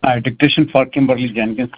Dictation for Kimberly Jenkins,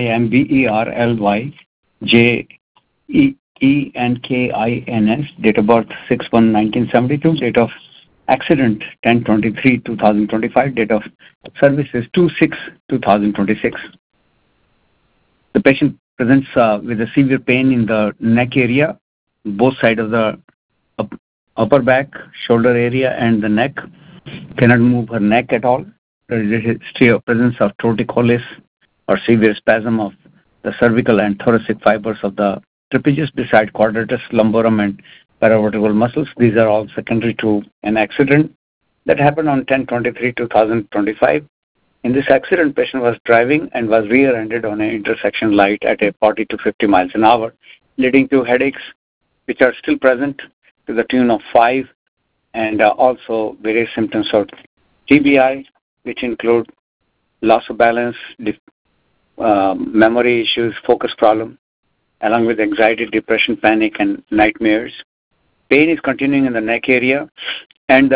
Kimberly Jenkins, date of birth 6/1/1972, date of accident 10/23/2025, date of service is 2/6/2026. The patient presents with a severe pain in the neck area, both sides of the upper back, shoulder area, and the neck. Cannot move her neck at all. There is a history of presence of torticollis or severe spasm of the cervical and thoracic fibers of the trapezius beside quadratus, lumborum, and paravertebral muscles. These are all secondary to an accident that happened on 10/23/2025. In this accident, patient was driving and was rear-ended on an intersection light at a 40 to 50 miles an hour, leading to headaches, which are still present to the tune of 5, and also various symptoms of TBI, which include loss of balance, memory issues, focus problem, along with anxiety, depression, panic, and nightmares. Pain is continuing in the neck area and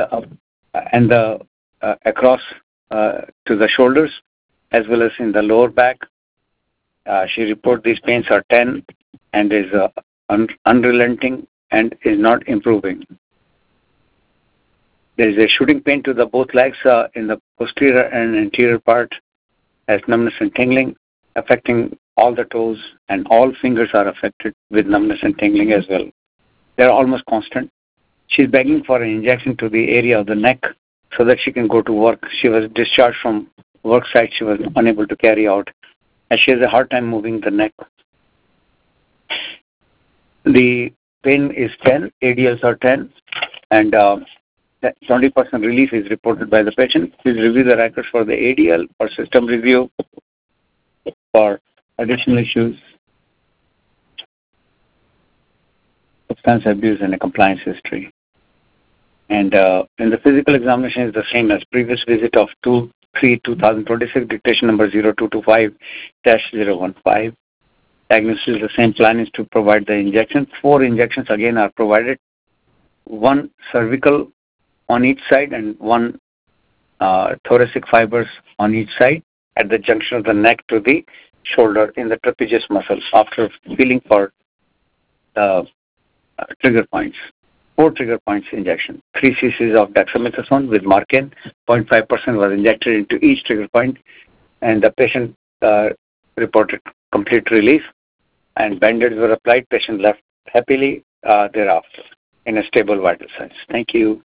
across to the shoulders, as well as in the lower back. She reports these pains are 10 and is unrelenting and is not improving. There is a shooting pain to the both legs in the posterior and anterior part, as numbness and tingling, affecting all the toes, and all fingers are affected with numbness and tingling as well. They are almost constant. She is begging for an injection to the area of the neck so that she can go to work. She was discharged from work site. She was unable to carry out, as she has a hard time moving the neck. The pain is 10, ADLs are 10, and 20% relief is reported by the patient. Please review the records for the ADL or system review for additional issues, substance abuse, and a compliance history. And in the physical examination is the same as previous visit of 2/3/2026, dictation number 0225-015. Diagnosis is the same. Plan is to provide the injection. 4 injections again are provided. 1 cervical on each side and 1 thoracic fibers on each side at the junction of the neck to the shoulder in the trapezius muscles after feeling for the trigger points. 4 trigger points injection. 3 cc's of dexamethasone with Marcan. 0.5% was injected into each trigger point, and the patient reported complete relief, and band-aids were applied. Patient left happily thereafter in a stable vital signs. Thank you.